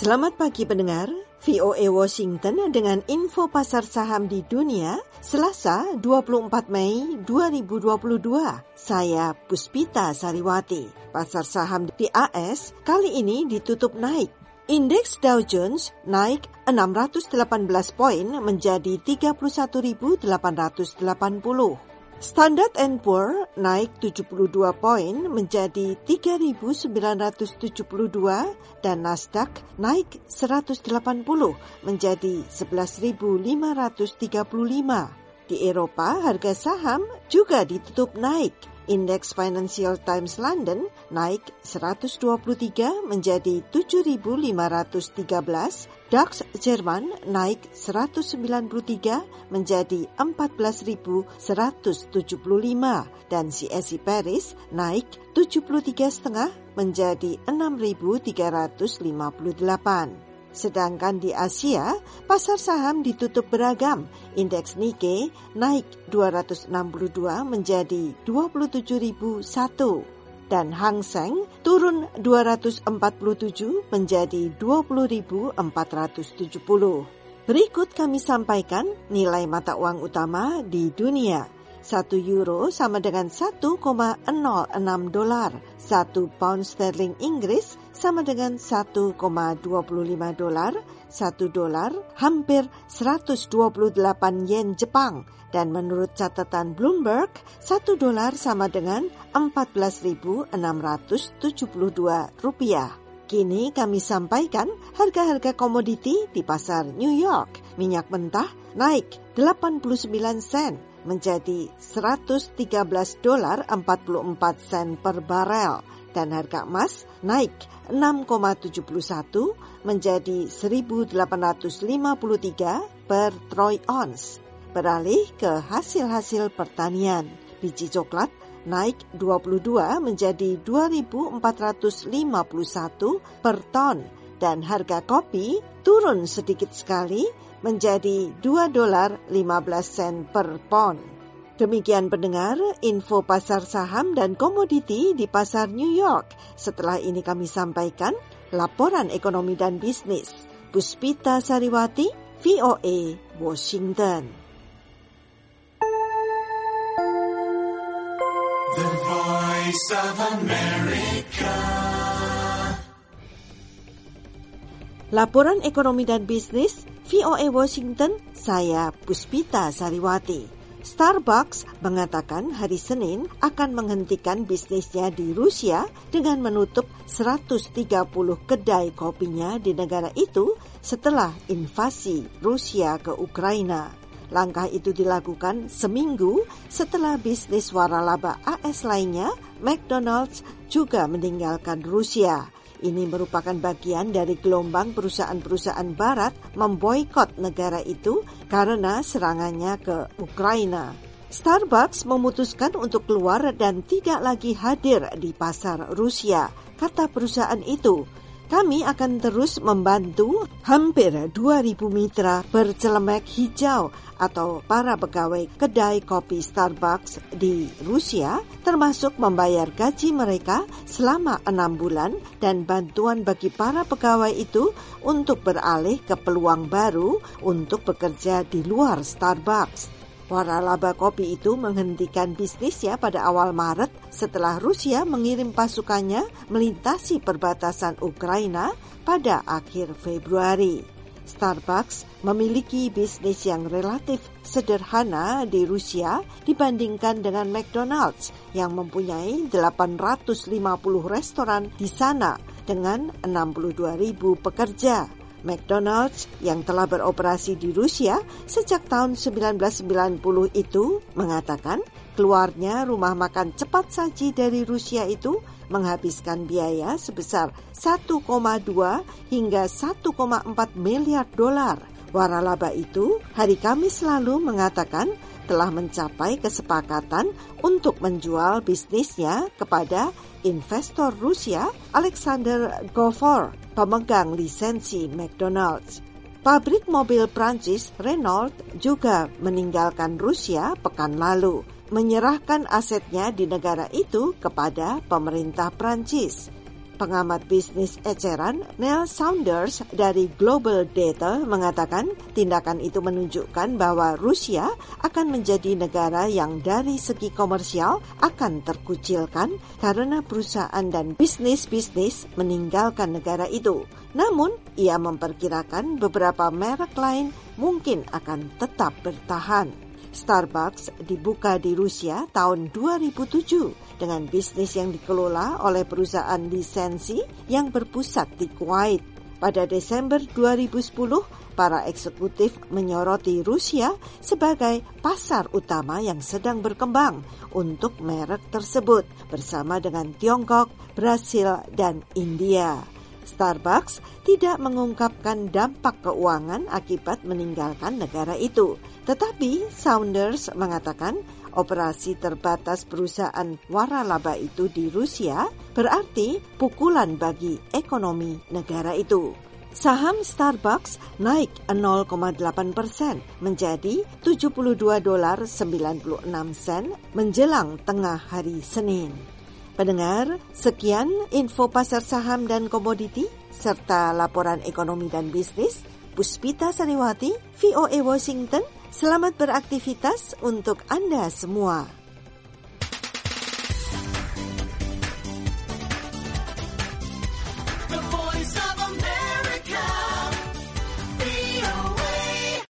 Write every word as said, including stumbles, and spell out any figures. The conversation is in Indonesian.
Selamat pagi pendengar, V O A Washington dengan info pasar saham di dunia, Selasa dua puluh empat Mei dua ribu dua puluh dua. Saya Puspita Sariwati. Pasar saham di A S kali ini ditutup naik. Indeks Dow Jones naik enam ratus delapan belas poin menjadi tiga puluh satu ribu delapan ratus delapan puluh. Standard and Poor naik tujuh puluh dua poin menjadi tiga ribu sembilan ratus tujuh puluh dua dan Nasdaq naik seratus delapan puluh menjadi sebelas ribu lima ratus tiga puluh lima. Di Eropa, harga saham juga ditutup naik. Indeks Financial Times London naik seratus dua puluh tiga menjadi tujuh ribu lima ratus tiga belas, DAX Jerman naik seratus sembilan puluh tiga menjadi empat belas ribu seratus tujuh puluh lima dan C S I Paris naik tujuh puluh tiga koma lima menjadi enam ribu tiga ratus lima puluh delapan. Sedangkan di Asia, pasar saham ditutup beragam. Indeks Nikkei naik dua ratus enam puluh dua menjadi dua puluh tujuh ribu satu. Dan Hang Seng turun dua ratus empat puluh tujuh menjadi dua puluh ribu empat ratus tujuh puluh. Berikut kami sampaikan nilai mata uang utama di dunia. Satu euro sama dengan satu koma nol enam dolar. Satu pound sterling Inggris sama dengan satu koma dua lima dolar. Satu dolar hampir seratus dua puluh delapan yen Jepang. Dan menurut catatan Bloomberg, satu dolar sama dengan empat belas ribu enam ratus tujuh puluh dua rupiah. Kini kami sampaikan harga-harga komoditi di pasar New York. Minyak mentah naik delapan puluh sembilan sen. Menjadi seratus tiga belas dolar empat puluh empat sen per barel dan harga emas naik enam koma tujuh satu menjadi seribu delapan ratus lima puluh tiga per troy ounce. Beralih ke hasil-hasil pertanian, biji coklat naik dua puluh dua menjadi dua ribu empat ratus lima puluh satu per ton dan harga kopi turun sedikit sekali menjadi dua dolar lima belas sen per pon. Demikian pendengar, info pasar saham dan komoditi di pasar New York. Setelah ini kami sampaikan laporan ekonomi dan bisnis. Puspita Sariwati, V O A, Washington. The Voice of America. Laporan ekonomi dan bisnis V O A Washington, saya Puspita Sariwati. Starbucks mengatakan hari Senin akan menghentikan bisnisnya di Rusia dengan menutup seratus tiga puluh kedai kopinya di negara itu setelah invasi Rusia ke Ukraina. Langkah itu dilakukan seminggu setelah bisnis waralaba A S lainnya, McDonald's, juga meninggalkan Rusia. Ini merupakan bagian dari gelombang perusahaan-perusahaan barat memboikot negara itu karena serangannya ke Ukraina. Starbucks memutuskan untuk keluar dan tidak lagi hadir di pasar Rusia, kata perusahaan itu. Kami akan terus membantu hampir dua ribu mitra bercelemek hijau atau para pegawai kedai kopi Starbucks di Rusia, termasuk membayar gaji mereka selama enam bulan dan bantuan bagi para pegawai itu untuk beralih ke peluang baru untuk bekerja di luar Starbucks. Waralaba kopi itu menghentikan bisnisnya pada awal Maret setelah Rusia mengirim pasukannya melintasi perbatasan Ukraina pada akhir Februari. Starbucks memiliki bisnis yang relatif sederhana di Rusia dibandingkan dengan McDonald's yang mempunyai delapan ratus lima puluh restoran di sana dengan enam puluh dua ribu pekerja. McDonald's yang telah beroperasi di Rusia sejak tahun seribu sembilan ratus sembilan puluh itu mengatakan keluarnya rumah makan cepat saji dari Rusia itu menghabiskan biaya sebesar satu koma dua hingga satu koma empat miliar dolar. Waralaba itu hari Kamis lalu mengatakan telah mencapai kesepakatan untuk menjual bisnisnya kepada investor Rusia Alexander Govor, pemegang lisensi McDonald's. Pabrik mobil Prancis Renault juga meninggalkan Rusia pekan lalu, menyerahkan asetnya di negara itu kepada pemerintah Prancis. Pengamat bisnis eceran Neil Saunders dari Global Data mengatakan tindakan itu menunjukkan bahwa Rusia akan menjadi negara yang dari segi komersial akan terkucilkan karena perusahaan dan bisnis-bisnis meninggalkan negara itu. Namun, ia memperkirakan beberapa merek lain mungkin akan tetap bertahan. Starbucks dibuka di Rusia tahun dua ribu tujuh dengan bisnis yang dikelola oleh perusahaan lisensi yang berpusat di Kuwait. Pada Desember dua ribu sepuluh, para eksekutif menyoroti Rusia sebagai pasar utama yang sedang berkembang untuk merek tersebut bersama dengan Tiongkok, Brasil, dan India. Starbucks tidak mengungkapkan dampak keuangan akibat meninggalkan negara itu. Tetapi Saunders mengatakan operasi terbatas perusahaan waralaba itu di Rusia berarti pukulan bagi ekonomi negara itu. Saham Starbucks naik nol koma delapan persen menjadi tujuh puluh dua dolar sembilan puluh enam sen menjelang tengah hari Senin. Pendengar, sekian info pasar saham dan komoditi serta laporan ekonomi dan bisnis. Puspita Sariwati, V O A Washington. Selamat beraktivitas untuk Anda semua. The Voice of